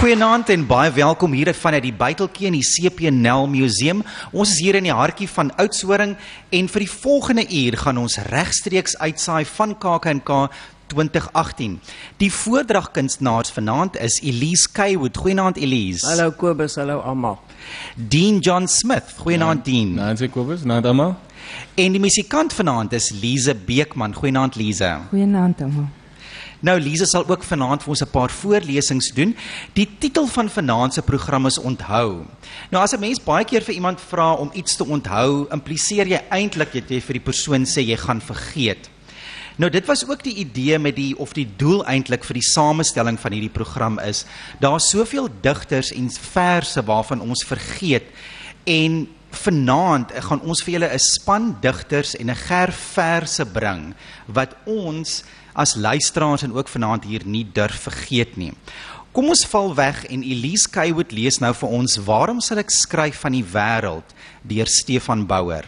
Goeienaand en baie welkom hier vanuit die Buiteltjie in die CP Nel Museum. Ons is hier in die hartjie van Oudtshoorn en vir die volgende uur gaan ons regstreeks uitsaai van KAK&K 2018. Die voordragkunstenaars vanaand is Elise Kaywood. Goeienaand Elise. Hallo Kobus, hallo almal. Dean John Smith. Goeienaand Dean. Nancy Kobus, naand almal. En die musikant vanaand is Lise Beekman. Goeienaand Lise. Goeienaand almal. Nou, Lise sal ook vanaand vir ons 'n paar voorlesings doen. Die titel van vanaand se program is Onthou. Nou, as 'n mens baie keer vir iemand vra om iets te onthou, impliseer jy eintlik dat jy vir die persoon sê jy gaan vergeet. Nou, dit was ook die idee met die doel eintlik vir die samestelling van hierdie program is, daar is soveel digters en verse waarvan ons vergeet, en vanaand gaan ons vir julle 'n span digters en 'n gerf verse bring, wat ons as luisteraars en ook vanaand hier nie durf vergeet nie. Kom ons val weg en Elise Kaywood lees nou vir ons Waarom sal ek skryf van die wêreld deur Stefan Bouwer.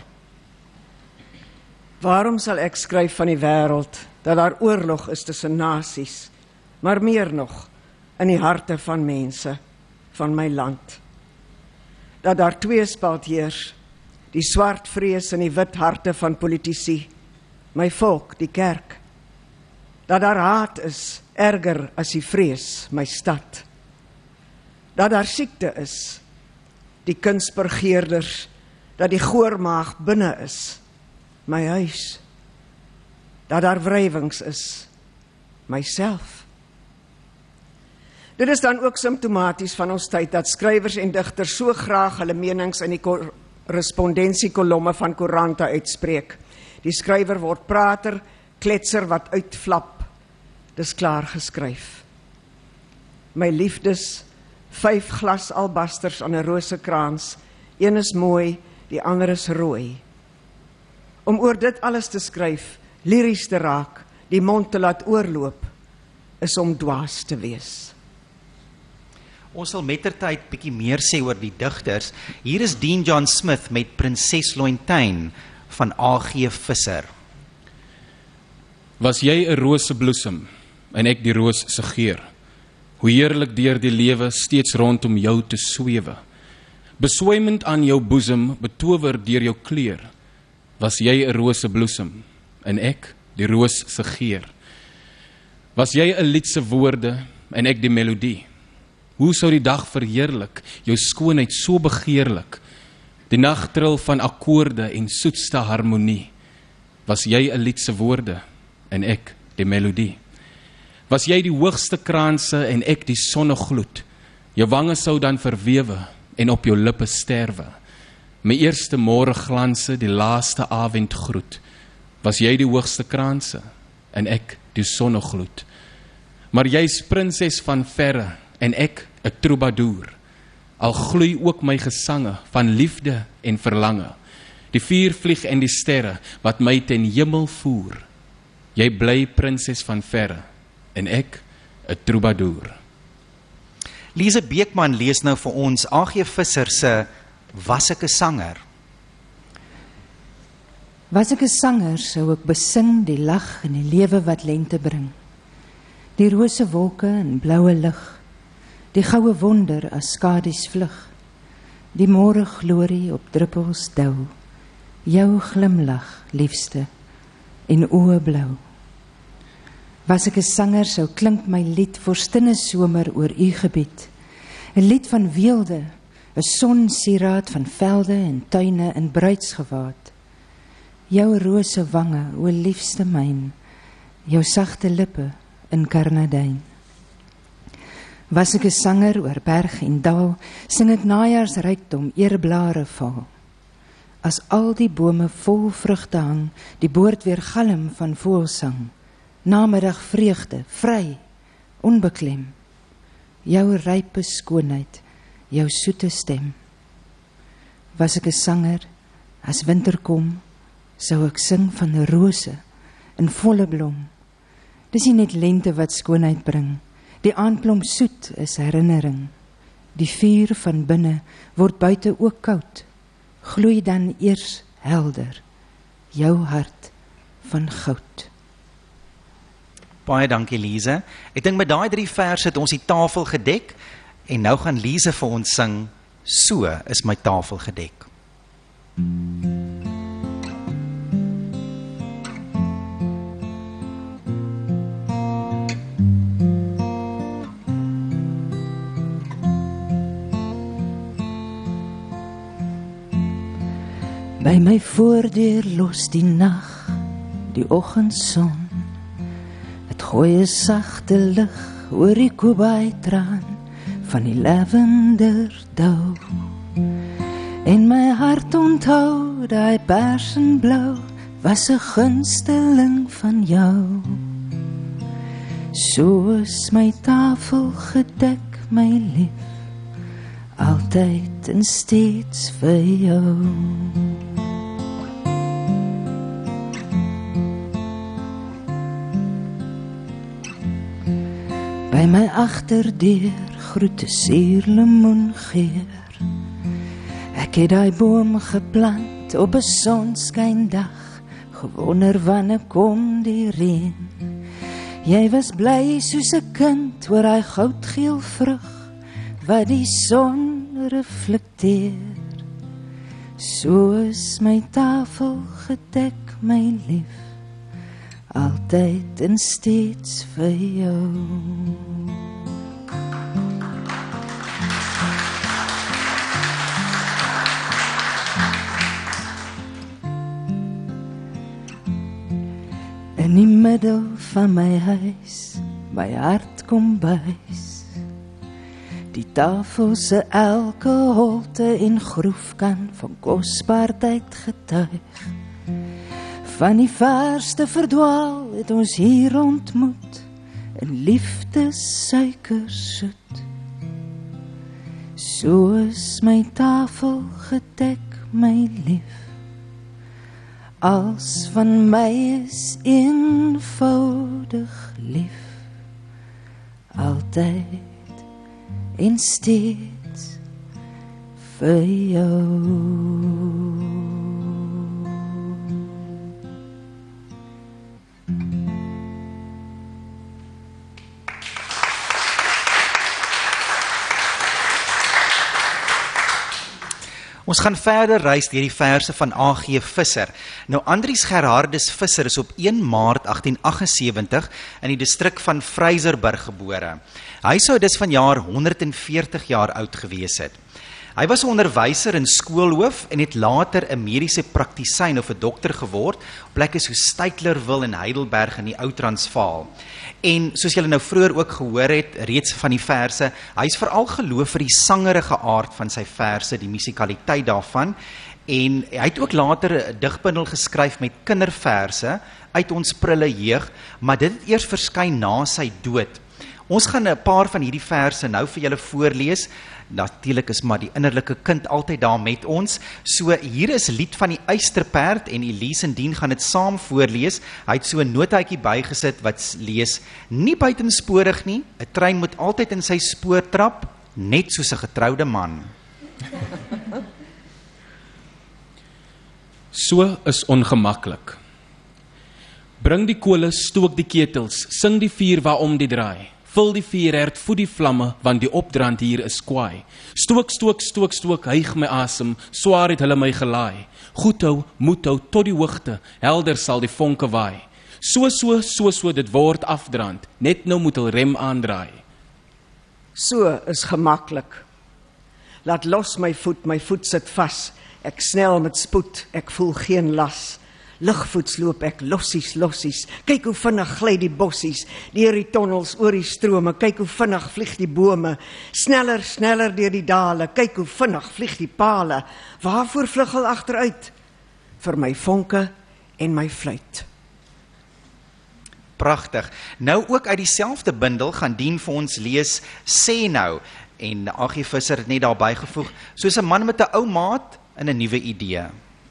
Waarom sal ek skryf van die wêreld dat daar oorlog is tussen nasies, maar meer nog in die harte van mense van my land. Dat daar tweespalt heers, die swart vrees en die wit harte van politici, my volk, die kerk. Dat daar haat is, erger as die vrees, my stad. Dat daar siekte is, die kunsbegeerders, dat die goormaag binne is, my huis. Dat daar wrywings is, myself. Dit is dan ook symptomaties van ons tyd, dat skrywers en digters so graag hulle menings in die korrespondensiekolomme van koerante uitspreek. Die skrywer word prater, kletser wat uitflap, dis klaar geskryf. My liefdes, 5 glas albasters aan 'n rosekrans, een is mooi, die ander is rooi. Om oor dit alles te skryf, liries te raak, die mond te laat oorloop, is om dwaas te wees. Ons sal mettertyd bietjie meer sê oor die digters. Hier is Dean John Smith met Prinses Lointyn van A.G. Visser. Was jy 'n rosebloesem en ek die roos se geur, hoe heerlik deur die lewe steeds rondom jou te swewe, beswymend aan jou boesem, betower deur jou kleur, was jy 'n rosebloesem en ek die roos se geur. Was jy 'n lied se woorde en ek die melodie, hoe sou die dag verheerlik, jou skoonheid so begeerlik, die nagtril van akkoorde en soetste harmonie, was jy 'n lied se woorde en ek die melodie. Was jy die hoogste kraanse en ek die sonnegloed, jou wange sou dan verwewe en op jou lippe sterwe, my eerste môre glanse, die laaste avond groet, was jy die hoogste kraanse en ek die sonnegloed. Maar jy's prinses van verre en ek 'n troubadour, al gloei ook my gesange van liefde en verlange, die vuur vlieg en die sterre wat my ten hemel voer, jy bly prinses van verre en ek 'n troubadour. Lise Beekman lees nou vir ons A.G. Visser se Was ek 'n sanger. Was ek 'n sanger, sou ek besing die lag en die lewe wat lente bring. Die rose wolke en bloue lig, die goue wonder as skadies vlug, die môre glorie op druppels dou, jou glimlag, liefste, en oë blou. Was ek 'n sanger, sou klink my lied vorstinne somer oor u gebied, 'n lied van weelde, 'n sonsieraad van velde en tuine in bruidsgewaad, jou rose wange, o liefste myn, jou sagte lippe in karnadyn. Was ek 'n sanger oor berg en dal, sing ek najaarsrykdom eerblare val. As al die bome vol vrugte hang, die boord weer galm van voëlsang, namiddag vreugde, vry, onbeklem, jou rype skoonheid, jou soete stem. Was ek 'n sanger, as winter kom, sou ek sing van rose in volle blom. Dis nie net lente wat skoonheid bring, die aandblom soet is herinnering. Die vuur van binne word buite ook koud, gloei dan eers helder, jou hart van goud. Baie dankie Lise. Ek dink met daai 3 verse het ons die tafel gedek En nou gaan Lise vir ons sing, So is my tafel gedek. By my voordeur los die nag, die oggendson. Het gooi 'n sagte lig oor die kobai-traan van die lavenderdou. En my hart onthou, daai persenblou was 'n gunsteling van jou. So is my tafel gedek, my lief, altyd en steeds vir jou. By my agterdeur groet 'n suurlemoengeur. Ek het daai boom geplant op 'n sonskyndag, gewonder wanneer kom die reën. Jy was bly soos 'n kind oor daai goudgeel vrug wat die son reflekteer. So is my tafel gedek, my lief, altyd en steeds vir jou. In die middel van my huis, my hart kom buis. Die tafel se elke holte en groef kan van kosbaarheid getuig. Van die verste verdwaal het ons hier ontmoet, in liefde suikersoet. So is my tafel gedek, my lief, als van my is eenvoudig lief, altyd en steeds vir jou. Ons gaan verder reis deur die verse van A.G. Visser. Nou Andries Gerhardus Visser is op 1 Maart 1878 in die distrik van Vryserburg gebore. Hy sou dus vanjaar 140 jaar oud gewees het. Hy was 'n onderwyser en skoolhoof en het later 'n mediese praktisyn of 'n dokter geword op plekke so Stytlerwil en Heidelberg in die Oud-Transvaal. En soos julle nou vroeër ook gehoor het, reeds van die verse, hy is veral geloof vir die sangerige aard van sy verse, die musikaliteit daarvan. En hy het ook later 'n digbundel geskryf met kinderverse uit ons prille jeug, maar dit het eers verskyn na sy dood. Ons gaan 'n paar van hierdie verse nou vir julle voorlees. Natuurlik is maar die innerlike kind altyd daar met ons. So hier is Lied van die Eysterperd en Elise en Dien gaan dit saam voorlees. Hy het so 'n notaatjie bygesit wat lees: nie buitensporig nie, 'n trein moet altyd in sy spoor trap, net soos 'n getroude man. So is ongemaklik. Bring die kole, stook die ketels, sing die vuur waarom die draai. Vul die vuurherd, voed die vlamme, want die opdrand hier is kwaai. Stook, stook, stook, stook, hyg my asem, swaar het hulle my gelaai. Goed hou, moed hou, tot die hoogte, helder sal die vonke waai. So, dit word afdrand, net nou moet hulle rem aandraai. So is gemaklik. Laat los my voet sit vas. Ek snel met spoed, ek voel geen las. Ligvoets loop ek lossies. Kyk hoe vinnig gly die bossies, deur die tonnels, oor die strome. Kyk hoe vinnig vlieg die bome, sneller deur die dale. Kyk hoe vinnig vlieg die pale. Waarvoor vlug hulle agteruit? Vir my vonke en my fluit. Pragtig. Nou ook uit dieselfde bundel gaan Dien vir ons lees Sê nou. En A.G. Visser het net daarby gevoeg, soos 'n man met 'n ou maat en 'n nuwe idee.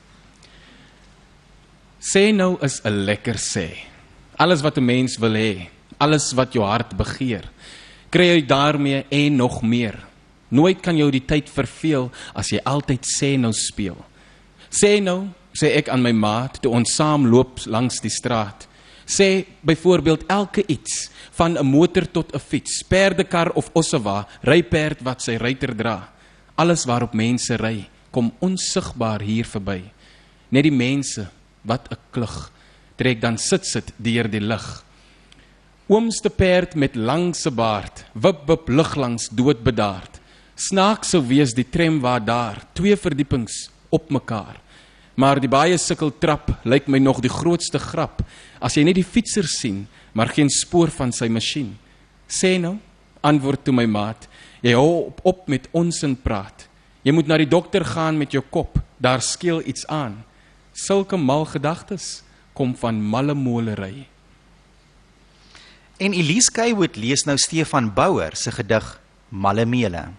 Sê nou is 'n lekker sê. Alles wat 'n mens wil hê, alles wat jou hart begeer, kry jy daarmee en nog meer. Nooit kan jou die tyd verveel as jy altyd sê nou speel. Sê nou, sê ek aan my maat, toe ons saam loop langs die straat. Sê byvoorbeeld elke iets, van 'n motor tot 'n fiets, perdekar of ossewa, ryperd wat sy ruiter dra. Alles waarop mense ry, kom onsigbaar hier verby. Net die mense, wat 'n klug, trek dan sit deur die lug. Oomste perd met langse baard, wip lig langs doodbedaard. Snaaks sou wees die tram waar daar, 2 verdiepings op mekaar. Maar die baie sikkeltrap lyk my nog die grootste grap, as jy net die fietser sien, maar geen spoor van sy masjien. Sê nou, antwoord toe my maat, jy hou op met ons in praat. Jy moet na die dokter gaan met jou kop, daar skeel iets aan. Sulke mal gedagtes kom van malle molery. En Elise Kaywood lees nou Stefan Bouwer se gedig Malle Mele.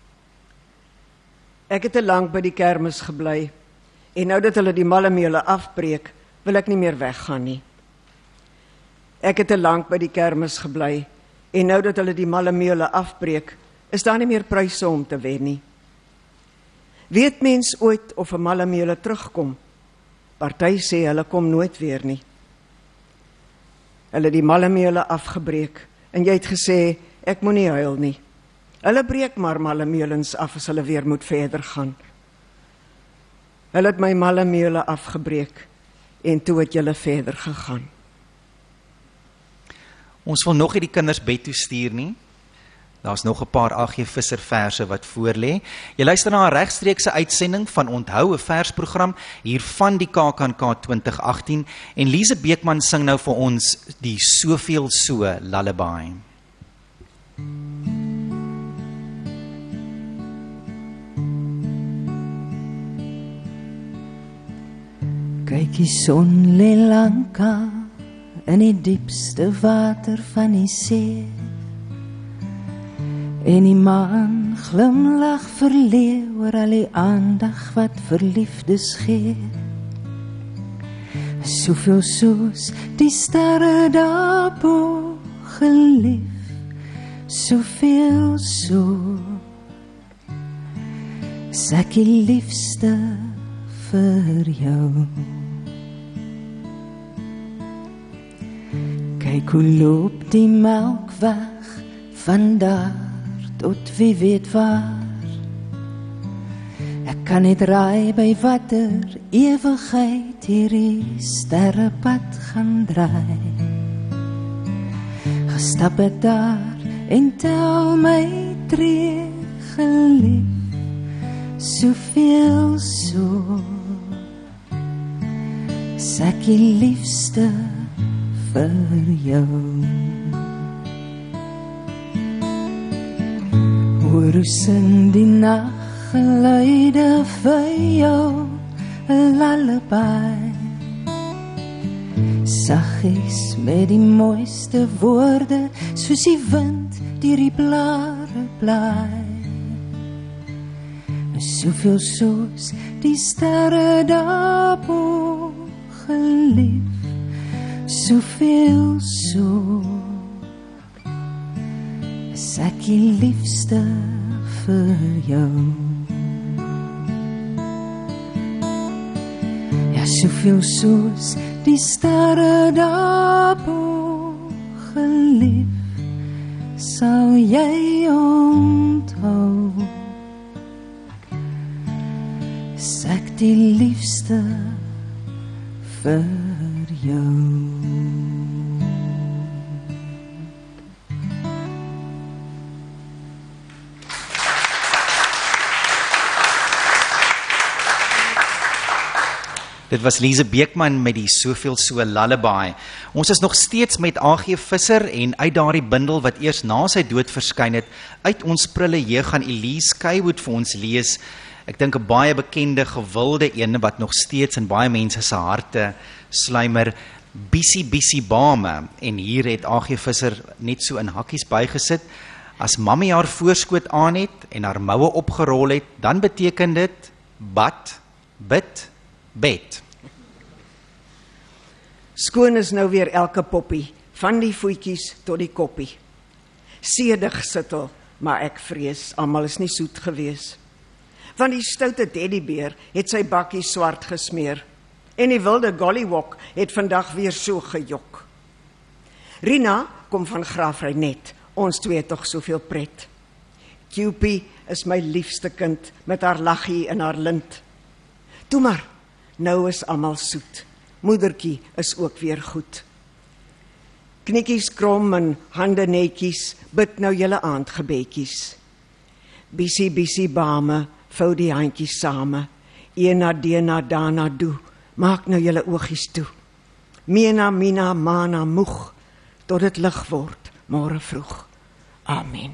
Ek het te lank by die kermis gebly, en nou dat hulle die malle mele afbreek, wil ek nie meer weggaan nie. Ek het te lank by die kermis gebly, en nou dat hulle die malle mele afbreek, is daar nie meer pryse om te wen nie. Weet mens ooit of 'n malle mele terugkom? Party sê hulle kom nooit weer nie. Hulle het die malle mele afgebreek, en jy het gesê, ek moenie huil nie. Hulle breek maar malle melens af as hulle weer moet verder gaan. Hulle het my malle mele afgebreek, en toe het julle verder gegaan. Ons wil nog nie die kinders bed toe stuur nie. Daar's nog 'n paar A.G. Visser verse wat voorlê. Jy luister na 'n regstreekse uitsending van Onthou, 'n versprogram hier van die KAKNK 2018 en Lise Beekman sing nou vir ons die Soveel So lullaby. Kyk die son lê lanka in die diepste water van die see. En die maan glimlag verleë oor al die aandag wat verliefdes gee. Soveel soos die sterre daarbo gelief, soveel so is ek die liefste vir jou. Kyk hoe loop die melk weg van daar tot wie weet waar. Ek kan net raai by watter ewigheid hierdie sterrepad gaan draai. Gestap ek daar en tel my tree gelief, soveel so is ek die liefste vir jou. Hoor hoe sing die nachtgeluide vir jou 'n lullaby. Saggies met die mooiste woorde, soos die wind deur die blare blaai. Soveel soos die sterre daarbo gelief, soveel so is ek die liefste vir jou. Ja, soveel soos die sterre daarbo gelief, sal jy onthou, is ek die liefste vir jou. Dit was Lise Beekman met die Soveel So lullaby. Ons is nog steeds met A.G. Visser en uit daardie bundel wat eers na sy dood verskyn het, uit ons prille jeug gaan Elise Kaywood vir ons lees. Ek dink 'n baie bekende, gewilde een wat nog steeds in baie mense se harte sluimer, Bissie Bissie Bame. En hier het A.G. Visser net so in hakkies bygesit. As mammy haar voorskoot aan het en haar moue opgerol het, dan beteken dit bad, bid, bed. Skoon is nou weer elke poppie, van die voetjies tot die koppie. Sedig sittel, maar ek vrees, almal is nie soet gewees. Van die stoute teddybeer het sy bakkie swart gesmeer, en die wilde gollywog het vandag weer so gejok. Rina kom van Graafrenet. Ons twee het tog soveel pret. Cupie is my liefste kind met haar laggie in haar lint. Toe maar, nou is almal soet. Moedertjie is ook weer goed. Knikkies krom en hande netjies, bid nou julle aandgebedjies. Bissie bame, vou die handjies same. Ena, dena, dana, doe, maak nou julle oogies toe. Mena, mina, mana, moeg, tot dit lig word, môre vroeg. Amen.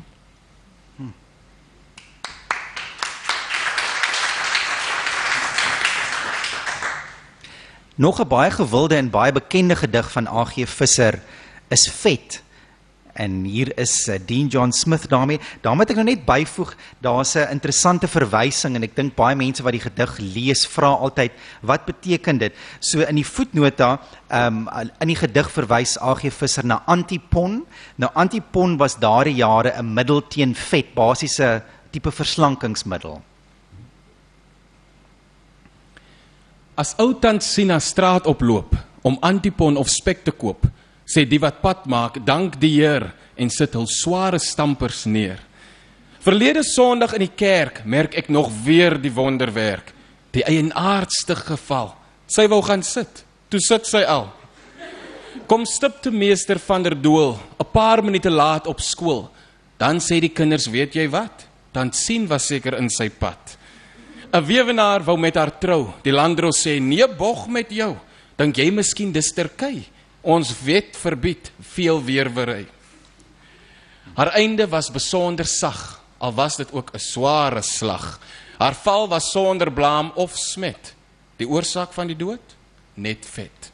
Nog 'n baie gewilde en baie bekende gedig van A.G. Visser is Vet. En hier is Dean John Smith daarmee. Daarmee moet ek nou net byvoeg, daar's 'n interessante verwysing en ek dink baie mense wat die gedig lees, vra altyd, wat beteken dit? So in die voetnota, in die gedig verwys A.G. Visser na Antipon. Nou Antipon was daardie jare 'n middel teen vet, basiese tipe verslankingsmiddel. As ou tant Sina straat oploop om Antipon of spek te koop, sê die wat pad maak, dank die Heer, en sit hul sware stampers neer. Verlede Sondag in die kerk merk ek nog weer die wonderwerk, die eienaardste geval. Sy wou gaan sit, toe sit sy al. Kom stipte meester van der Doel, 'n paar minute laat op skool. Dan sê die kinders, weet jy wat? Dan sien was seker in sy pad. 'n weewenaar wou met haar trou, die landdros sê, nee bog met jou, dink jy miskien dis Turkye? Ons wet verbied veel weerwery. Haar einde was besonder sag, al was dit ook 'n sware slag. Haar val was sonder blaam of smet. Die oorsaak van die dood? Net vet.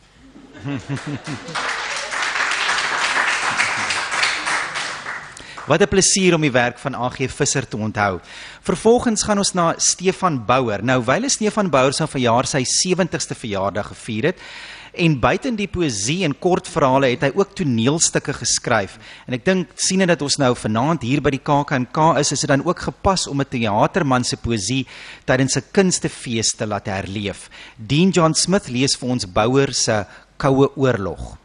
Wat 'n plesier om die werk van A.G. Visser te onthou. Vervolgens gaan ons na Stefan Bouwer. Nou, wyle Stefan Bouwer sou vanjaar sy 70ste verjaardag gevier het, en buiten die poësie en kortverhale het hy ook toneelstukke geskryf. En ek dink, sien dat ons nou vanaand hier by die KAK&K is dit dan ook gepas om 'n teaterman se poësie tydens 'n kunstefees te laat herleef. Dean John Smith lees vir ons Bouwer se Koue Oorlog.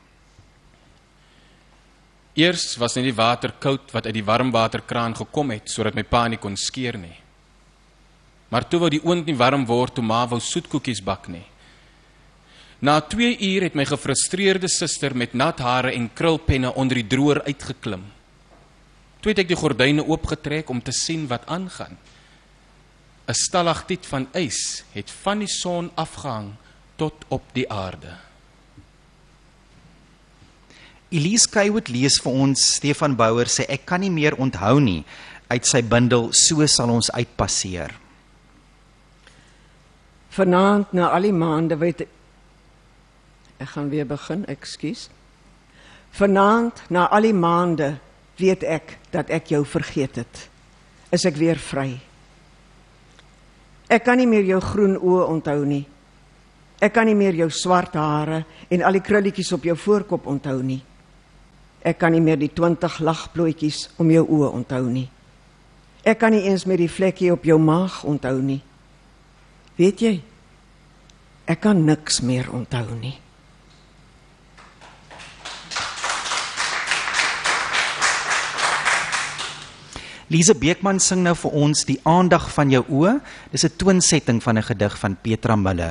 Eers was net die water koud wat uit die warmwaterkraan gekom het, sodat my pa nie kon skeer nie. Maar toe wou die oond nie warm word, toe ma wou soetkoekies bak nie. Na 2 uur het my gefrustreerde suster met nat hare en krulpenne onder die droër uitgeklim. Toe het ek die gordyne oopgetrek om te sien wat aangaan. 'n Stalagtiet van ys het van die son afgehang tot op die aarde. Elise Kaywood lees vir ons Stefan Bouwer sê ek kan nie meer onthou nie uit sy bundel So sal ons uitpasseer. Vanaand na al die maande weet ek gaan weer begin, ekskuus. Vanaand na al die maande weet ek dat ek jou vergeet het. Is ek weer vry. Ek kan nie meer jou groen oë onthou nie. Ek kan nie meer jou swart hare en al die krulletjies op jou voorkop onthou nie. Ek kan nie meer die 20 lagplooitjies om jou oë onthou nie. Ek kan nie eens meer die vlekkie op jou maag onthou nie. Weet jy, ek kan niks meer onthou nie. Lise Beekman sing nou vir ons Die aandag van jou oë. Dis 'n toonsetting van 'n gedig van Petra Miller.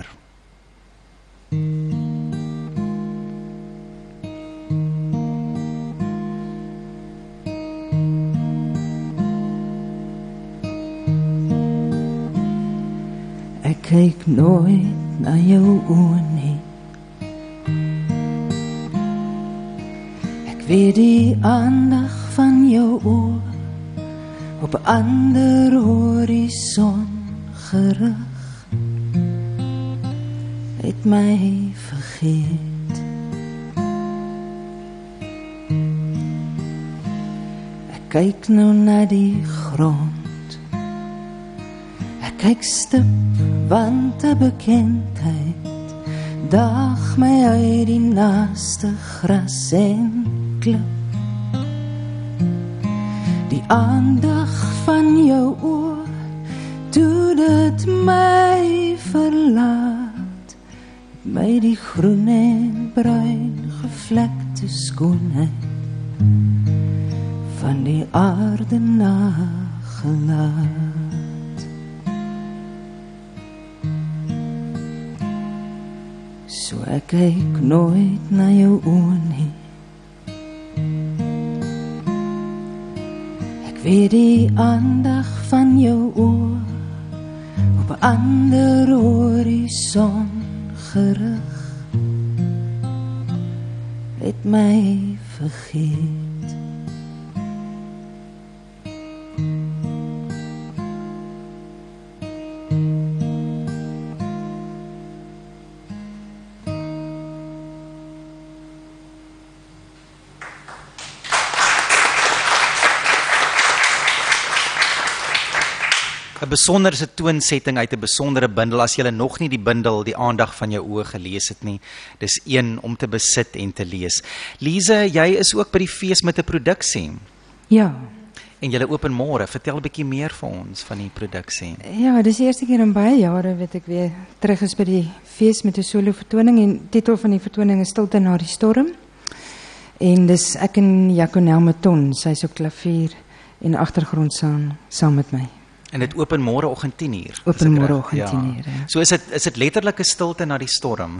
Ek kyk nooit na jou oë nie. Ek weet die aandag van jou oë op 'n ander horison gerig, het my vergeet. Ek kyk nou na die grond, ek kyk stip want 'n bekendheid daag my uit die naaste gras en klip. Die aandag van jou oë, toe dit my verlaat, my die groen en bruin gevlekte skoonheid van die aarde nagelaat. So ek kyk nooit na jou oë nie. Ek weet die aandag van jou oë op 'n ander horison gerig het my vergeet. Een besondere toonsetting uit 'n besondere bundel, as jy nog nie die bundel Die Aandag van jou oë gelees het nie, dis een om te besit en te lees. Lise, jy is ook by die fees met 'n produksie. Ja. En jy open môre, vertel 'n bietjie meer vir ons van die produksie. Ja, dis die eerste keer in baie jare wat ek weer terug is by die fees met 'n solo vertoning en die titel van die vertoning is Stilte na die storm. En dis ek en Jaconel Maton, sy is op klavier en agtergrond saam met my. En dit open môreoggend 10:00. Open môreoggend 10:00. Ja. So is dit letterlike stilte na die storm.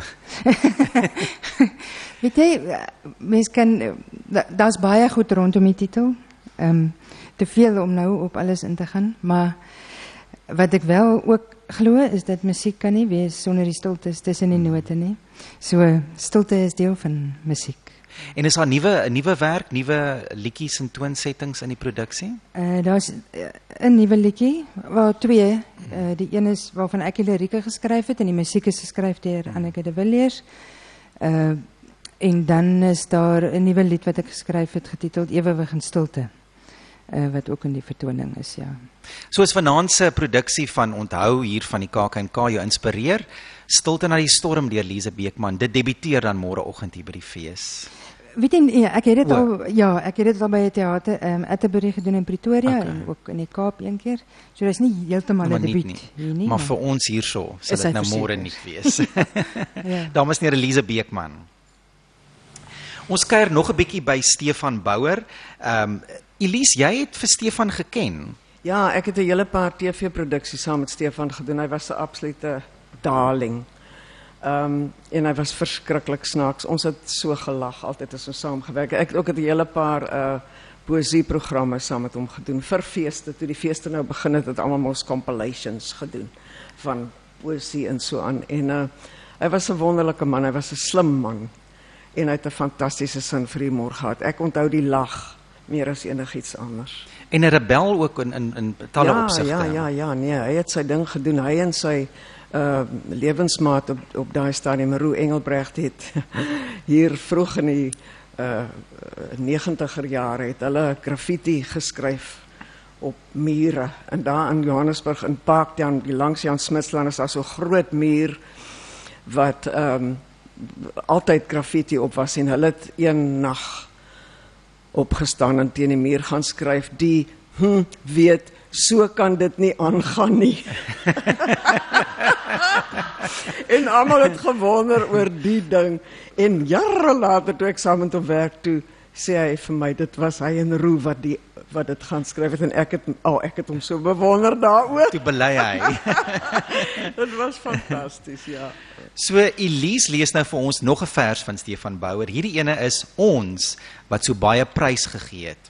Weet jy, mens kan, daar's baie goed rondom die titel. Te veel om nou op alles in te gaan, maar wat ek wel ook glo is dat musiek kan nie wees sonder die stiltes tussen die note nie. So stilte is deel van musiek. En is daar nuwe werk, nuwe liedjies en toonsettings in die produksie? Daar's 'n nuwe liedjie, wel twee. Die een is waarvan ek die lirieke geskryf het en die musiek is geskryf deur Anneke de Villiers. En dan is daar 'n nuwe lied wat ek geskryf het getiteld Ewewig in stilte. Wat ook in die vertoning is, ja. Soos vanaand se produksie van Onthou hier van die KAK&K jou inspireer, Stilte na die storm deur Lise Beekman. Dit debuteer dan môreoggend hier by die fees. Weet jy, ek het dit al by 'n teater Atterbury gedoen in Pretoria en ook in die Kaap een keer. So dis nie heeltemal 'n debuut nie. Maar vir ons hierso sal dit nou môre nie wees. Ja. Dames en here, Lise Beekman. Ons kuier nog 'n bietjie by Stefan Bouwer. Elise, jy het vir Stefan geken. Ja, ek het 'n hele paar TV-produksies saam met Stefan gedoen. Hy was 'n absolute darling. En hy was verskriklik snaaks. Ons het so gelag altyd as ons saam gewerk. Ek het ook 'n hele paar poësieprogramme saam met hom gedoen vir feeste. Toe die feeste nou begin het almal ons compilations gedoen van poësie en so aan. En hy was 'n wonderlike man, hy was 'n slim man en hy het 'n fantastiese sin vir humor gehad. Ek onthou die lag meer as enigiets anders. En 'n rebel ook in talle opsigte. Ja, nee, hy het sy ding gedoen. Hy en sy lewensmaat op daai stadium, Roe Engelbrecht, het hier vroeg in die 90er jare het hulle graffiti geskryf op mure. En daar in Johannesburg in Parktown, langs Jan Smitsland, is daar so groot muur wat altyd graffiti op was en hulle het een nag opgestaan en teen die muur gaan skryf, die weet, so kan dit nie aangaan nie. En almal het gewonder oor die ding. En jare later, toe ek saam met hom werk, toe sê hy vir my, dit was hy en Roe wat dit gaan skryf het, en ek het hom so bewonder daaroor. Toe bely hy. Dit was fantasties, ja. So Elise lees nou vir ons nog 'n vers van Stefan Bouwer. Hierdie ene is Ons wat so baie prys gegee het.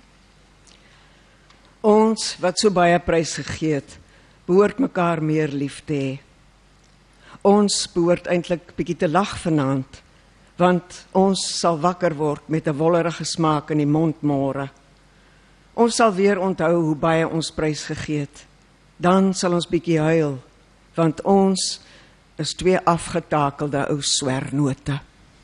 Ons wat so baie prys gegee het, behoort mekaar meer lief te hê. Ons behoort eintlik bietjie te lag vanaand, want ons sal wakker word met 'n wollerige smaak in die mond môre. Ons sal weer onthou hoe baie ons prys gegee het. Dan sal ons bietjie huil, want ons is twee afgetakelde ou swernote.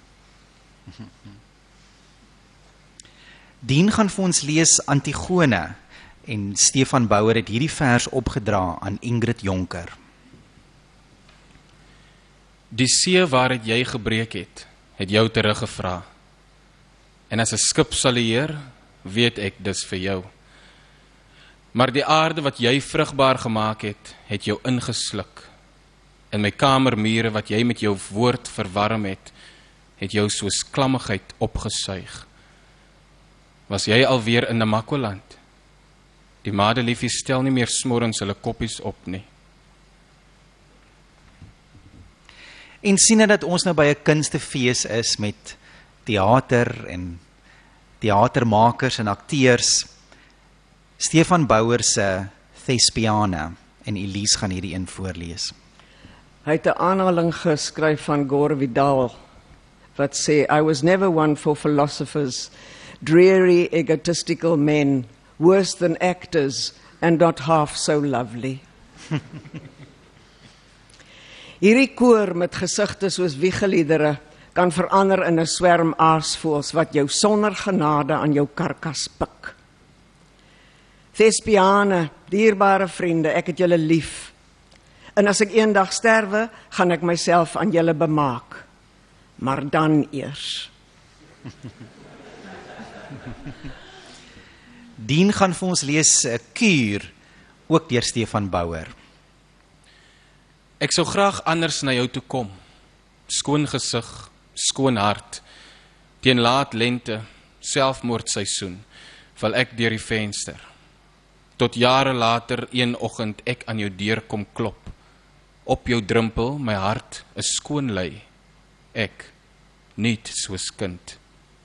Dien gaan vir ons lees Antigone, en Stefan Bouwer het hierdie vers opgedra aan Ingrid Jonker. Die see waaruit jy gebreek het jou teruggevra. En as 'n skip salueer, weet ek dis vir jou. Maar die aarde wat jy vrugbaar gemaak het jou ingesluk. In my kamermure wat jy met jou woord verwarm het jou soos klammigheid opgesuig. Was jy alweer in Namakoland? Die madeliefies stel nie meer smorens hulle koppies op nie. En sien dat ons nou by 'n kunstefees is met teater en teatermakers en akteurs. Stefan Bouwer se Thespiane en Elise gaan hierdie een voorlees. Hy het 'n aanhaling geskryf van Gore Vidal wat sê, I was never one for philosophers, dreary, egotistical men, worse than actors and not half so lovely. Hierdie koor met gesigte soos wiegeliedere kan verander in 'n swerm aasvoëls wat jou sonder genade aan jou karkas pik. Thespiane, dierbare vriende, ek het julle lief. En as ek eendag sterwe, gaan ek myself aan julle bemaak. Maar dan eers. Dien gaan vir ons lees 'n kuur, ook deur Stefan Bouwer. Ek sou graag anders na jou toe kom. Skoon gesig, skoon hart. Teen laat lente, selfmoordseisoen, val ek deur die venster. Tot jare later, een oggend ek aan jou deur kom klop. Op jou drempel, my hart is skoon lei. Ek, niet soos kind.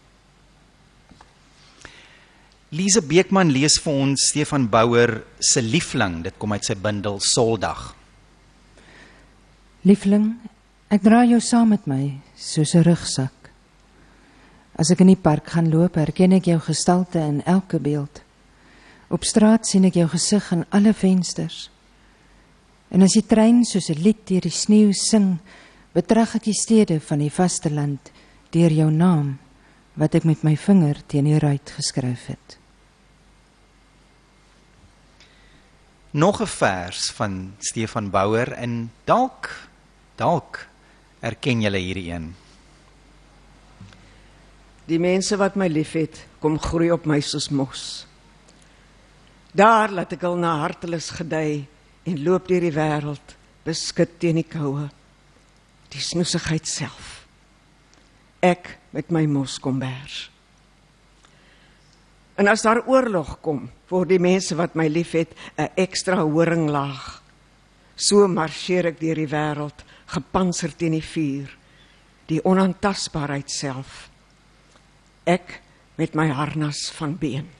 Lise Beekman lees vir ons Stefan Bouwer se liefling, dit kom uit sy bundel Soldag. Liefling, ek dra jou saam met my, soos 'n rugsak. As ek in die park gaan loop, herken ek jou gestalte in elke beeld. Op straat sien ek jou gesig in alle vensters. En as die trein soos 'n lied deur die sneeu sing, betrag ek die stede van die vasteland deur jou naam, wat ek met my vinger teen die ruit geskryf het. Nog 'n vers van Stefan Bouwer en dalk erken julle hierdie een. Die mense wat my liefhet, kom groei op my soos mos. Daar laat ek al na harteloos gedei en loop deur die wêreld, beskut teen die koue, die snoesigheid self. Ek met my moskombers. En as daar oorlog kom, word die mense wat my liefhet 'n ekstra horinglaag. So marseer ek deur die wêreld, gepanser teen die vuur, die onaantastbaarheid self. Ek met my harnas van been.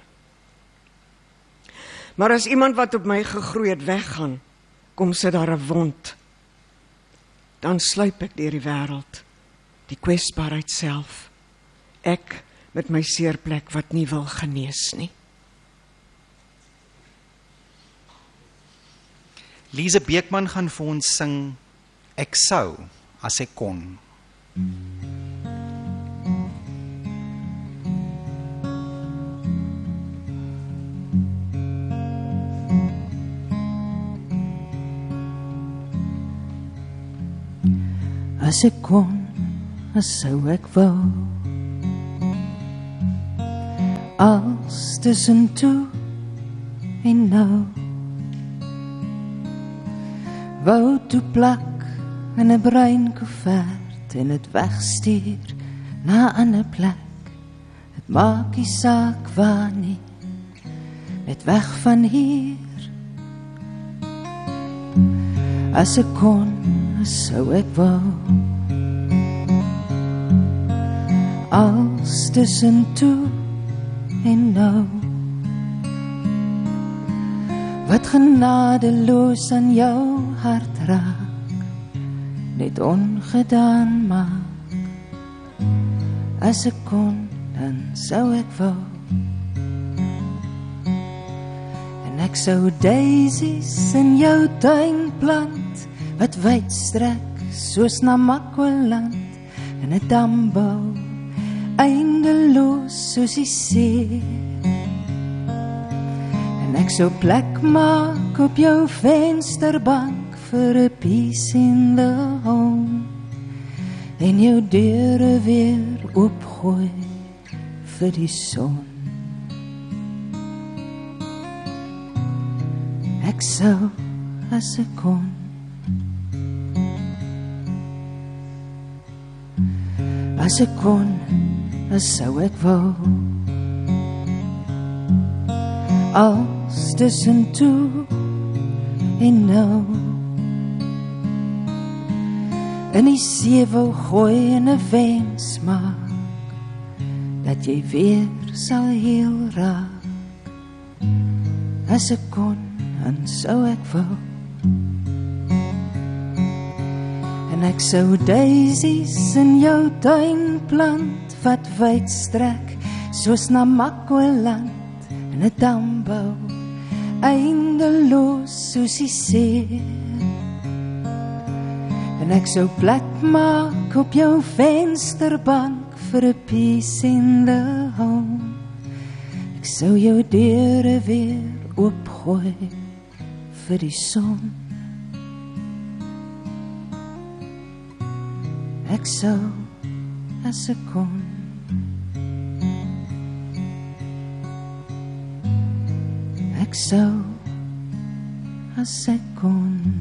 Maar as iemand wat op my gegroei het weggaan, kom sit daar 'n wond. Dan sluip ek deur die wêreld, die kwesbaarheid self. Ek met my seerplek wat nie wil genees nie. Lise Beekman gaan vir ons sing Ek sou, as ek kon. As ek kon, as sou ek wou, als tussen toe en nou, wou toe plak in 'n bruin koevert en het wegstuur na 'n ander plek. Het maak nie saak waar nie, net weg van hier. As ek kon, as sou ek wou, als tussen toe en nou, wat genadeloos aan jou hart raak, net ongedaan maak. As ek kon, dan sou ek wou, en ek sou daisies in jou tuin plant, wat wyd strek soos Namakoland, en 'n dam bou, eindeloos soos die see. En ek sou plek maak op jou vensterbank vir 'n peace in the home, en jou deure weer oopgooi vir die son. Ek sou, as ek kon, as ek kon, as sou ek wou, als tussen toe en nou. In die see wil gooi en 'n wens maak dat jy weer sal heel raak. As ek kon en sou ek wou. En ek sou daisies in jou tuin plant wat wyd strek soos Namakoland en 'n dam bou eindeloos soos die see. En ek sou plat maak op jou vensterbank vir 'n peace in the home. Ek sou jou deure weer oopgooi vir die son. Ek sou as ek kon. Ek sou as ek kon.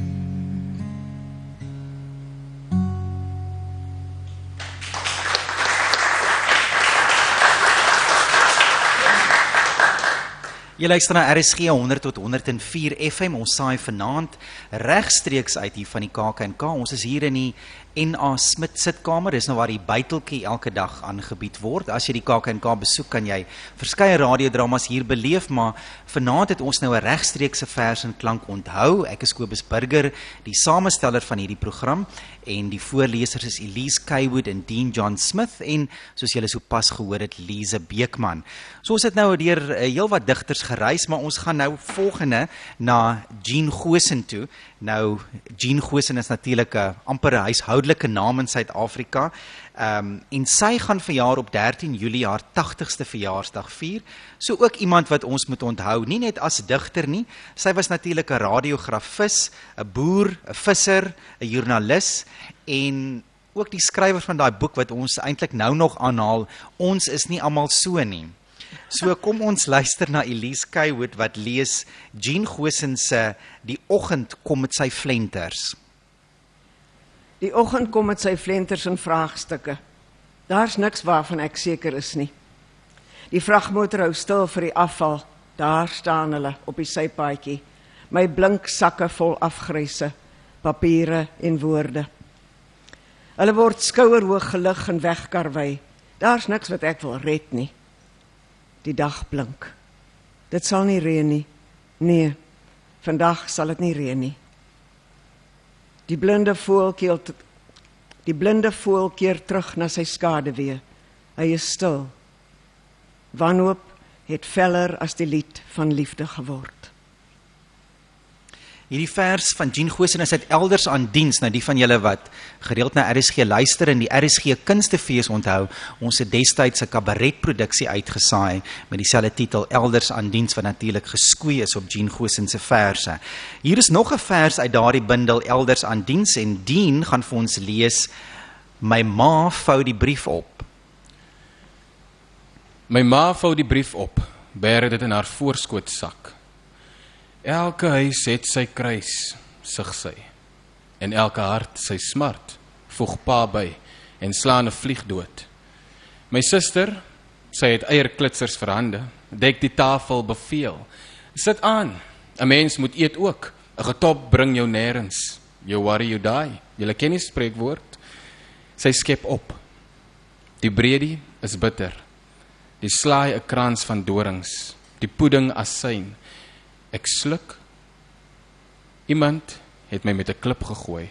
Jy luister na RSG 100 tot 104 FM, ons saai vanaand regstreeks uit hier van die KAK&K. Ons is hier in die N.A. Smit sitkamer, dis nou waar die buiteltjie elke dag aangebied word. As jy die KAK&K besoek, kan jy verskeie radiodramas hier beleef, maar vanaand het ons nou 'n regstreekse vers en klank onthou. Ek is Kobus Burger, die samesteller van hierdie program, en die voorlesers is Elise Kaywood en Dean John Smith, en soos julle sopas gehoor het, Lise Beekman. So ons het nou deur heel wat digters gereis, maar ons gaan nou volgende na Jean Goosen toe. Nou, Jean Goosen is natuurlik 'n amper 'n huishoudelike naam in Suid-Afrika, en sy gaan verjaar op 13 Julie haar 80ste verjaarsdag vier. So ook iemand wat ons moet onthou, nie net as digter nie, sy was natuurlik 'n radiografis, 'n boer, 'n visser, 'n joernalis, en ook die skrywer van daai boek wat ons eintlik nou nog aanhaal, Ons is nie almal so nie. So kom ons luister na Elise Kaywood wat lees Jean Goosen se Die oggend kom met sy flenters. Die oggend kom met sy flenters en vraagstukke. Daar's niks waarvan ek seker is nie. Die vragmotor hou stil vir die afval. Daar staan hulle op die sypaadjie. My blink sakke vol afgryse, papiere en woorde. Hulle word skouerhoog gelig en wegkarwei. Daar's niks wat ek wil red nie. Die dag blink. Dit sal nie reën nie. Nee, vandag sal dit nie reën nie. Die blinde voël keer terug na sy skaduwee. Hy is stil. Wanhoop het feller as die lied van liefde geword. Hierdie vers van Jean Goosen is uit Elders aan diens. Nou die van julle wat gereeld na RSG luister en die RSG Kunstefees onthou, ons het destyds 'n kabaretproduksie uitgesaai met dieselfde titel Elders aan diens, wat natuurlik geskoei is op Jean Goosen se verse. Hier is nog 'n vers uit daardie bundel Elders aan diens, en Dean gaan vir ons lees My ma vou die brief op. My ma vou die brief op, bære dit in haar voorskootsak. Elke huis het sy kruis, sug sy, en elke hart sy smart, voeg pa by, en slaan 'n vlieg dood. My suster, sy het eierklitsers vir hande, dek die tafel beveel. Sit aan, 'n mens moet eet ook, 'n getop bring jou nêrens, you worry you die, julle ken die spreekwoord. Sy skep op, die breedie is bitter, die slaai 'n krans van dorings, die pudding asyn. Ek sluk, iemand het my met 'n klip gegooi.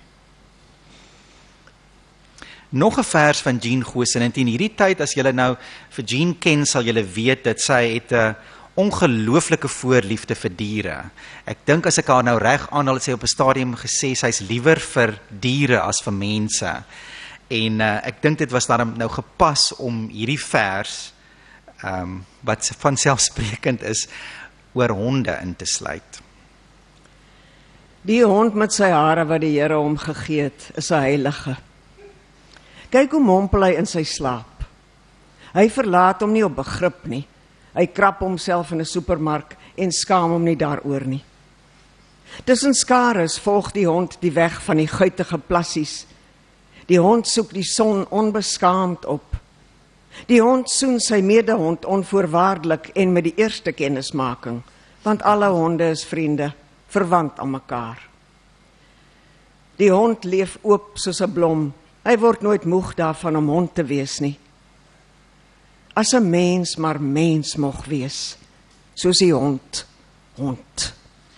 Nog 'n vers van Jean Goosen, en in hierdie tyd, as julle nou vir Jean ken, sal julle weet dat sy het 'n ongelooflike voorliefde vir diere. Ek dink as ek haar nou reg aanhaal, het sy op 'n stadium gesê, sy's liewer vir diere as vir mense. En ek dink dit was daarom nou gepas om hierdie vers, wat vanselfsprekend is, oor honde in te sluit. Die hond met sy hare wat die Here hom gegee het, is 'n heilige. Kyk hoe mompel hy in sy slaap. Hy verlaat hom nie op begrip nie. Hy krap homself in 'n supermark en skaam hom nie daaroor nie. Tussen skares volg die hond die weg van die guitige plassies. Die hond soek die son onbeskaamd op. Die hond soen sy medehond onvoorwaardelik en met die eerste kennismaking, want alle honde is vriende, verwant aan mekaar. Die hond leef oop soos 'n blom. Hy word nooit moeg daarvan om hond te wees nie. As 'n mens maar mens mag wees, soos die hond, hond.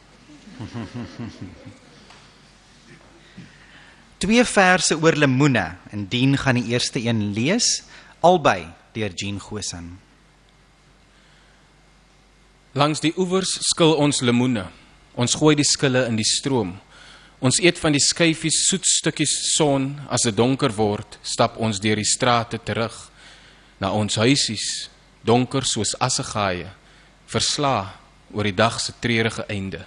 2 verse oor lemoene, en Dien gaan die eerste een lees, albei deur Jean Goosen. Langs die oewers skil ons lemoene. Ons gooi die skille in die stroom. Ons eet van die skyfies soet stukkies son. As dit donker word, stap ons deur die strate terug na ons huisies, donker soos assegaaie, versla oor die dag se treurige einde.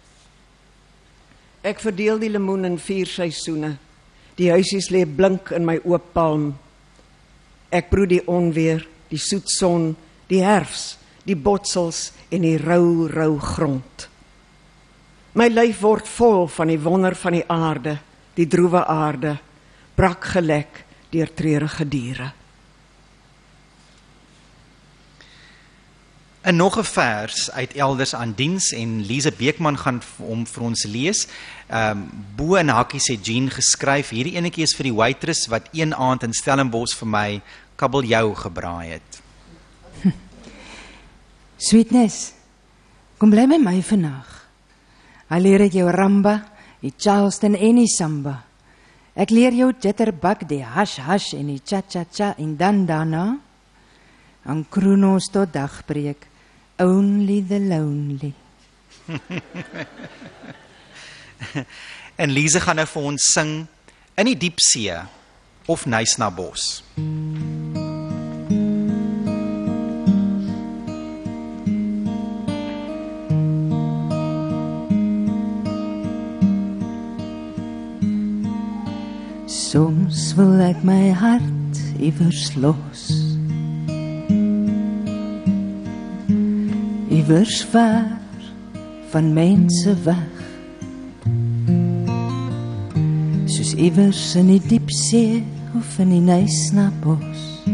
Ek verdeel die lemoen in 4 seisoene. Die huisies lê blink in my oop palm. Ek proe die onweer, die soet son, die herfs, die botsels en die rou grond. My lyf word vol van die wonder van die aarde, die droewe aarde, brak gelek deur treurige diere. En nog 'n vers uit Elders aan Diens, en Lise Beekman gaan hom vir ons lees. Bo in hakkies het Jean geskryf, hierdie enetjie is vir die waitress wat een aand in Stellenbosch vir my kabeljou gebraai het. Sweetness, kom bly met my vandag. Al leer ek jou ramba, die Charleston en die samba. Ek leer jou jitterbug, die hash en die cha-cha-cha, en dan daarna aan kroon ons tot dagbreek, only the lonely. En Lise gaan nou vir ons sing In die Diepsee of Nysnabos. Soms wil ek my hart iewers los, iewers ver van mense weg, soos iewers in die diepsee of in die Nysnabos,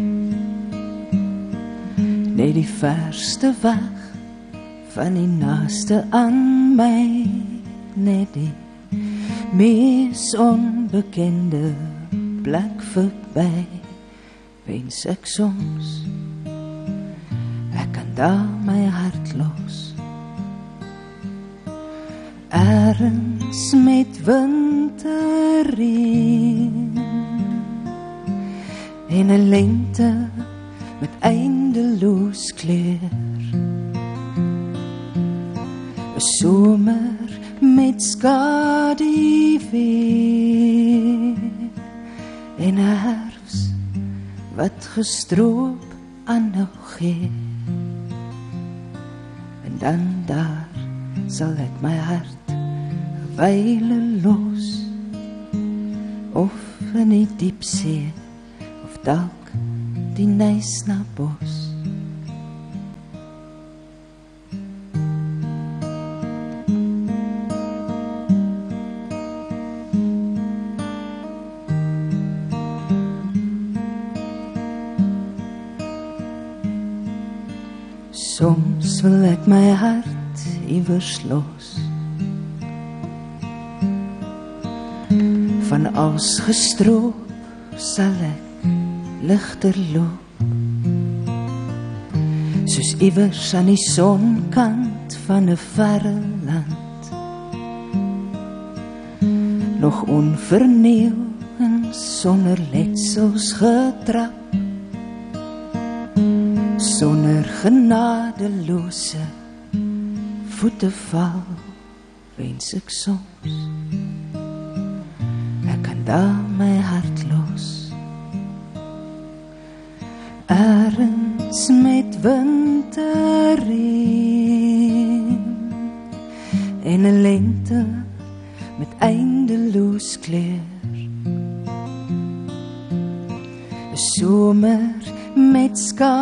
net die verste weg van die naaste aan my, net die mees onbekende plek verby, wens ek soms ek kan daar my hart los, ergens met winterreën en 'n lente met eindeloos kleur, 'n somer met skaduwee en 'n herfs wat gestroop aanhou gee, en dan daar sal ek my hart 'n wyle los, of in die diepsee of dalk die Nysnabos. Soms wil ek my hart iewers los, van als gestroop sal ek ligter loop, soos iewers aan die sonkant van 'n verre land, nog onvernieuw en sonder letsels getrap, sonder genadeloose voeteval, wens ek soms ek kan daar my hart los, ergens met winterreën en 'n lente met eindeloos kleur, 'n somer met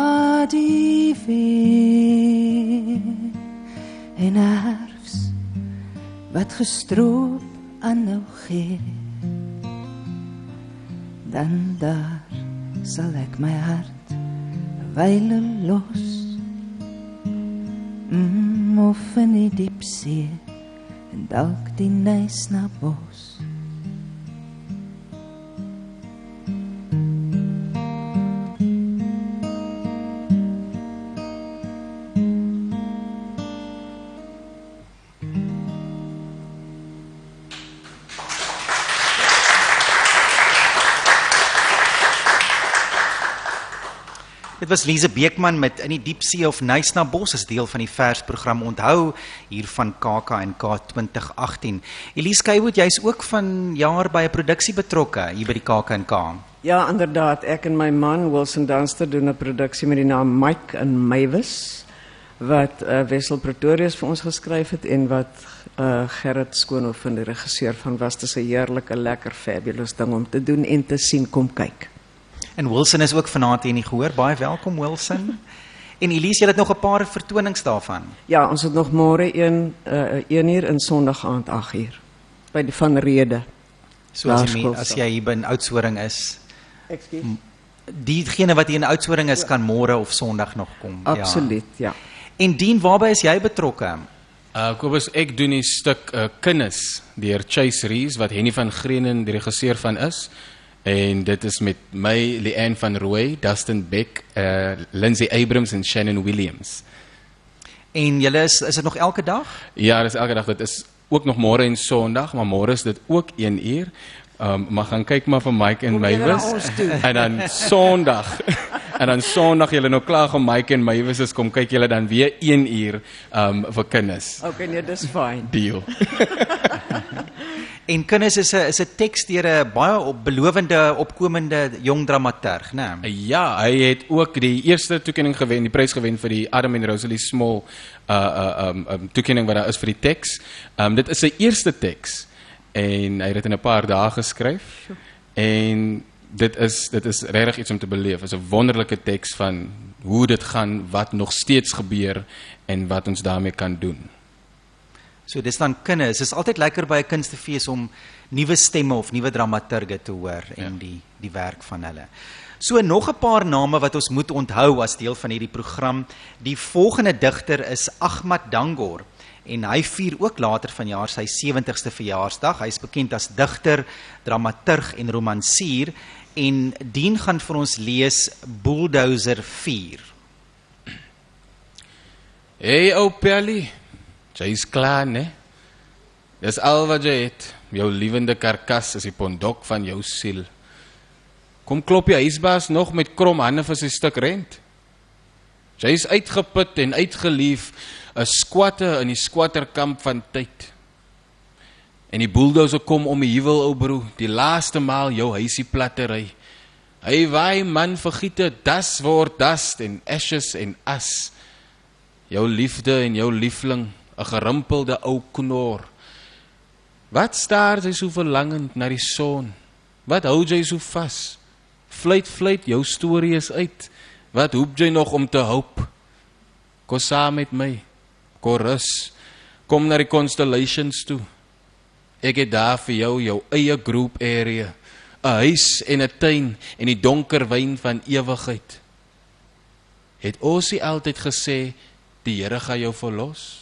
skaduwee en 'n herfs wat gestroop aanhou gee, dan daar sal ek my hart wyle los, of in die diepsee, en dalk die Nysnabos. Dit was Lise Beekman met In die Diepsee of Nysnabos as deel van die versprogram Onthou hier van KAK&K 2018. Elise Keiwood, jy is ook van jaar by 'n produksie betrokke hier by die KAK&K. Ja, inderdaad. Ek en my man, Wilson Dunster, doen 'n produksie met die naam Mike and Mavis, wat Wessel Pretorius vir ons geskryf het en wat Gerrit Skoonhoven, die regisseur van was. Dit is 'n heerlike, lekker, fabulous ding om te doen en te sien. Kom kyk. En Wilson is ook vanaand hier nie gehoor. Baie welkom, Wilson. En Elise, jy het nog 'n paar vertonings daarvan. Ja, ons het nog môre 1 uur en Sondag aand 8 uur by die Van Rede. So as jy hier by Oudtshoorn is, Ekskuus. diegene wat hier in Oudtshoorn is, kan môre of Sondag nog kom. Absoluut, ja. En Dien, waarby is jy betrokke? Kobus, ek doen die stuk Kinders deur Chase Reeves, wat Henny van Greenen die regisseur van is. En dit is met my, Leanne van Rooy, Dustin Beck, Lindsay Abrams en Shannon Williams. En julle is dit nog elke dag? Ja, dit is elke dag. Dit is ook nog môre en Sondag, maar môre is dit ook 1 uur. Maar gaan kyk maar vir Mike en Mavis. En dan Sondag. En dan Sondag, julle nou klaar om Mike en Mavis is, kom kyk julle dan weer 1 uur vir kinders. Okay, nee, dis fyn. Deal. En Kinders is 'n teks deur 'n baie belowende, opkomende jong dramaturg, né? Ja, hy het ook die eerste toekenning gewen, die prys gewen vir die Adam en Rosalie Small toekenning wat daar is vir die teks. Dit is sy eerste teks en hy het dit in 'n paar dae geskryf. En dit is regtig iets om te beleef. Dit is 'n wonderlike teks van hoe dit gaan, wat nog steeds gebeur en wat ons daarmee kan doen. So dis dan Kinders. Dit is altyd lekker by 'n kunstefees om nuwe stemme of nuwe dramaturge te hoor en die werk van hulle. So nog 'n paar name wat ons moet onthou as deel van hierdie program. Die volgende digter is Ahmad Dangor en hy vier ook later vanjaar sy 70ste verjaarsdag. Hy is bekend as digter, dramaturg en romansier en Dien gaan vir ons lees Bulldozer 4. Hey ou Pelly, jy is klaar, né? Dis al wat jy het. Jou liewende karkas is die pondok van jou siel. Kom klop jy huisbaas nog met krom hande vir sy stuk rent. Jy is uitgeput en uitgelief, 'n skwatte in die skwatterkamp van tyd. En die bulldozer kom om die huwel, ou broer, die laaste maal jou huisie plattery. Hy waai man vergiete, das word dust en ashes en as. Jou liefde en jou liefling, 'n gerimpelde ou knor. Wat staar jy so verlangend na die son? Wat hou jy so vas? Fluit, jou storie is uit. Wat hoop jy nog om te hoop? Kom saam met my, chorus. Kom na die constellations toe. Ek het daar vir jou eie group area. 'n Huis en 'n tuin en die donker wyn van ewigheid. Het Ossie altyd gesê, die Here gaan jou verlos?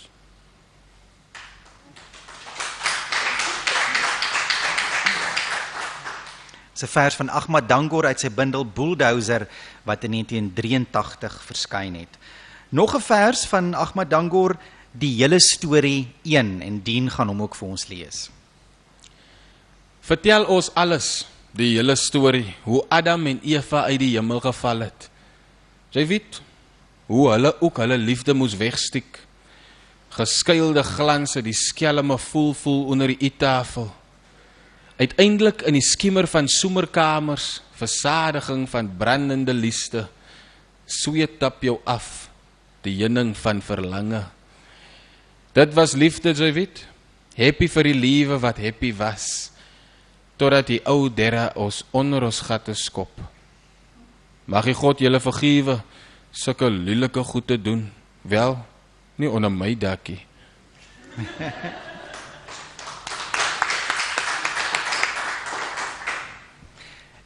Dis 'n vers van Ahmad Dangor uit sy bundel Bulldozer wat in 1983 verskyn het. Nog 'n vers van Ahmad Dangor, Die hele storie 1 en Dien gaan hom ook vir ons lees. Vertel ons alles, die hele storie, hoe Adam en Eva uit die hemel geval het. Jy weet, hoe hulle ook hulle liefde moes wegstiek. Geskuilde glanse, die skelme voel onder die eettafel. Uiteindelik in die skimmer van somerkamers, versadiging van brandende liefde, sweet tap jou af, die heuning van verlange. Dit was liefde, jy weet, happy vir die liewe wat happy was, totdat die ou derre ons onder ons gatte skop. Mag die God julle vergewe, sulke lelike goed te doen, wel, nie onder my dakkie.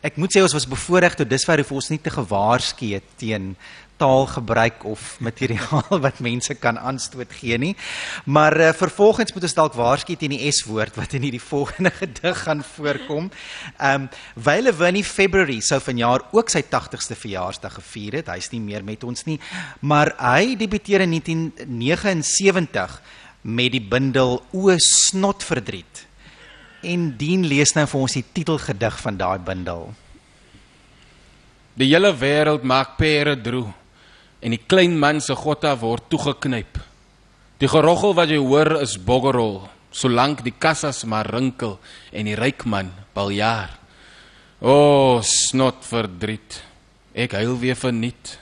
Ek moet sê ons was bevoorreg tot dusver hoef ons nie te gewaarsku teen taalgebruik of materiaal wat mense kan aanstoot gee nie. Maar vervolgens moet ons dalk waarsku teen die S-woord wat in hierdie volgende gedig gaan voorkom. Wyle Winnie February sou vanjaar ook sy 80ste verjaarsdag gevier het. Hy is nie meer met ons nie, maar hy debuteer in 1979 met die bundel O Snotverdriet. En Dien lees nou vir ons die titelgedig van daai bundel. Die hele wêreld maak pere droe en die klein man se gotta word toegeknyp. Die geroggel wat jy hoor is boggerol, solank die kassas maar rinkel en die ryk man baljaar. O, snotverdriet, ek huil weer verniet.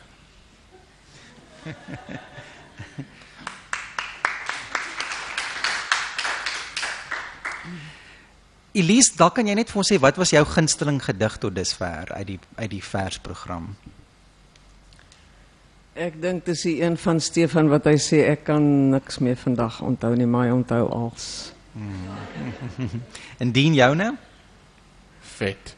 Elise, dalk kan jy net vir ons sê, wat was jou gunsteling gedig tot dusver uit die versprogram? Ek dink dis die een van Stefan wat hy sê, ek kan niks meer vandag onthou nie, maar hy onthou als. En Dien, joune? Vet.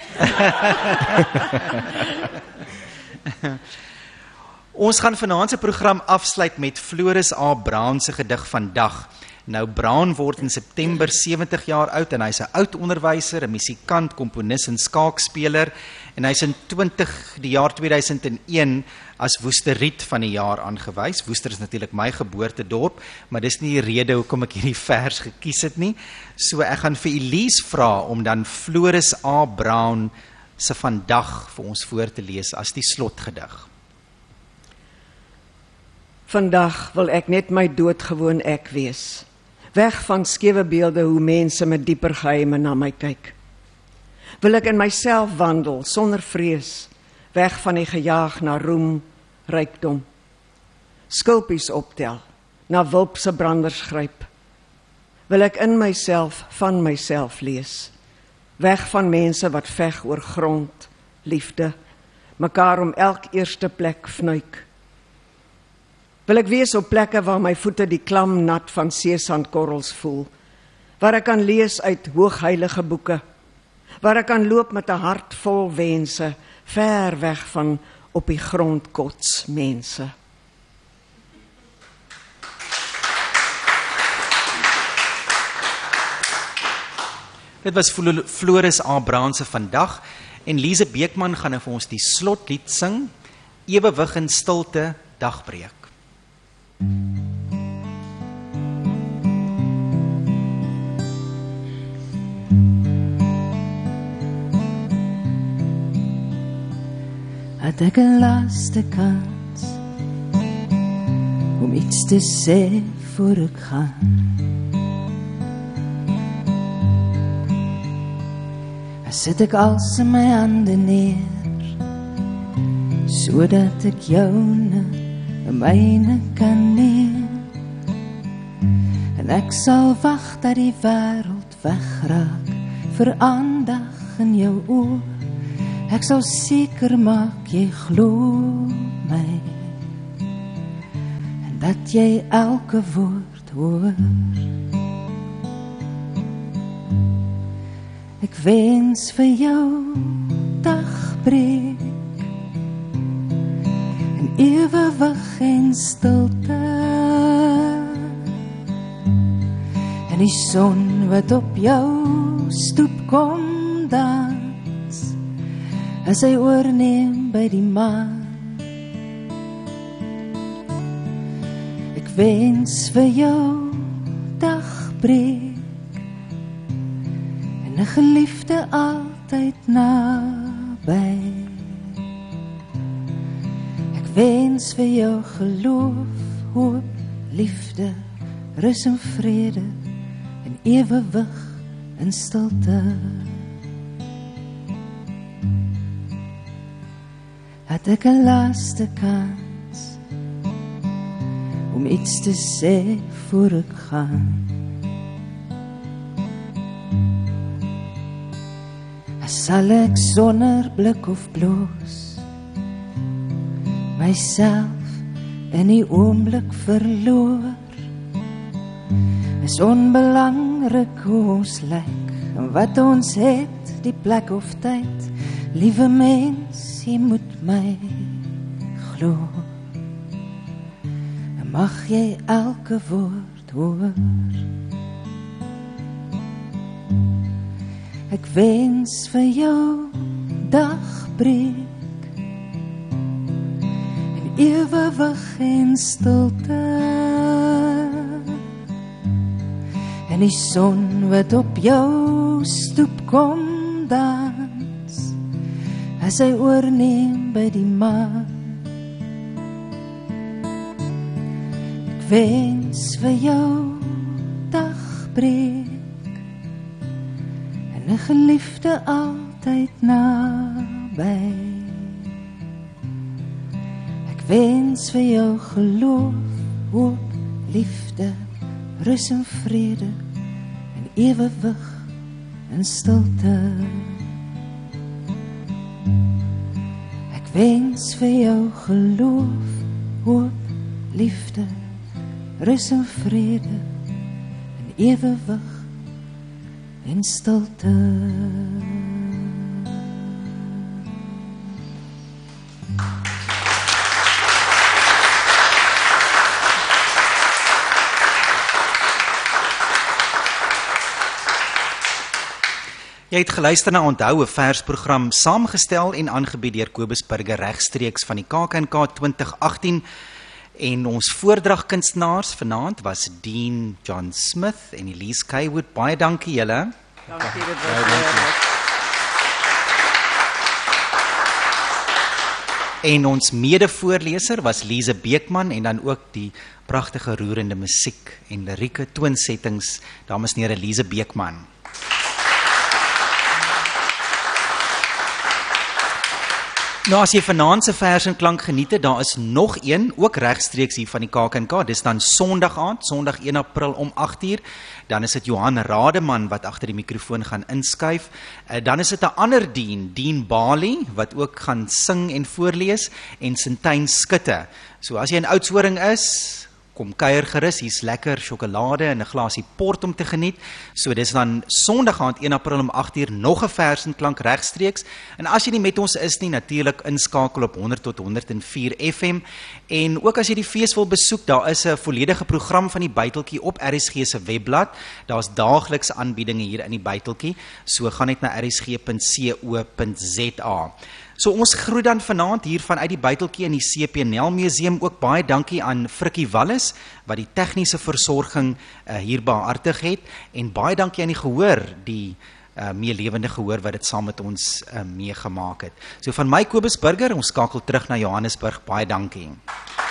Ons gaan vanaand se program afsluit met Floris A. Brown se gedig Vandag. Nou, Brown word in September 70 jaar oud en hy's 'n oud onderwyser, 'n musikant, komponis en skaakspeler en hy's in die jaar 2001 as Woesteriet van die jaar aangewys. Woester is natuurlik my geboortedorp, maar dis nie die rede hoekom ek hierdie vers gekies het nie. So ek gaan vir Elise vra om dan Floris A. Brown se Vandag vir ons voor te lees as die slotgedig. Vandag wil ek net my doodgewoon ek wees. Weg van skewe beelde hoe mense met dieper geheime na my kyk. Wil ek in myself wandel sonder vrees, weg van die gejaag na roem, rykdom. Skulpies optel, na wulpse branders gryp. Wil ek in myself van myself lees, weg van mense wat veg oor grond, liefde, mekaar om elk eerste plek fnuik. Wil ek wees op plekke waar my voete die klam nat van seesandkorrels voel, waar ek kan lees uit hoogheilige boeke, waar ek kan loop met 'n hart vol wense, ver weg van op die grond kots mense. Dit was Floris A. Brown se Vandag en Lise Beekman gaan nou vir ons die slotlied sing, Ewewig in stilte, dagbreek. Het ek 'n laaste kans om iets te sê voor ek gaan. Sit ek als in my hande neer, sodat ek joune en myne kan neem. En ek sal wag dat die wêreld wegraak vir aandag in jou oë. Ek sal seker maak jy glo my en dat jy elke woord hoor. Ek wens vir jou dagbreek en ewewig en stilte en die son wat op jou stoep kom dans as hy oorneem by die maan. Ek wens vir jou dagbreek 'n geliefde altyd naby. Ek wens vir jou geloof, hoop, liefde, rus en vrede en ewewig in stilte. Het ek 'n laaste kans om iets te sê voor ek gaan. Sal ek sonder blik of bloos myself in die oomblik verloor. Is onbelangrik hoe ons lyk en wat ons het, die plek of tyd. Liewe mens, jy moet my glo. Mag jy elke woord hoor. Ek wens vir jou dagbreek en ewig en stilte, en die son wat op jou stoep kom dans, as hy oorneem by die maan. Ek wens vir jou dagbreek en 'n geliefde altyd naby. Ek wens vir jou geloof, hoop, liefde, rus en vrede en ewig in stilte. Ek wens vir jou geloof, hoop, liefde, rus en vrede en ewig in stilte. Jy het geluister na Onthou, 'n versprogram saamgestel en aangebied deur Kobus Burger regstreeks van die KAKNK 2018. En ons voordragkunstenaars vanaand was Dean John Smith en Elise Kaywood. Baie dankie julle. Dankie, dit was lekker. En ons mede-voorleser was Lise Beekman en dan ook die pragtige roerende musiek en lirieke toonsettings, dames en here, Lise Beekman. Nou as jy vanaand se vers en klank geniet het, daar is nog een, ook regstreeks hier van die KAKNK, dis dan Sondag aand, Sondag 1 April om 8uur, dan is dit Johan Rademan wat agter die mikrofoon gaan inskuif, dan is dit 'n ander Dean Bali, wat ook gaan sing en voorlees, en Sintyn Skutte. So as jy in Oudtshoorn is, kom kuier gerus, hier's lekker sjokolade en 'n glasie port om te geniet. So dis dan Sondag aand 1 April om 8uur, nog 'n vers en klank regstreeks. En as jy nie met ons is nie, natuurlik inskakel op 100 tot 104 FM. En ook as jy die fees wil besoek, daar is 'n volledige program van die Buiteltjie op RSG se webblad. Daar's daagliks aanbiedinge hier in die Buiteltjie. So gaan net na rsg.co.za. So ons groet dan vanaand hier vanuit die Buiteltjie in die CPNL Museum. Ook baie dankie aan Frikkie Wallis wat die tegniese versorging hier behartig het, en baie dankie aan die gehoor, die meelewende gehoor wat dit saam met ons meegemaak het. So van my Kobus Burger, ons skakel terug na Johannesburg. Baie dankie.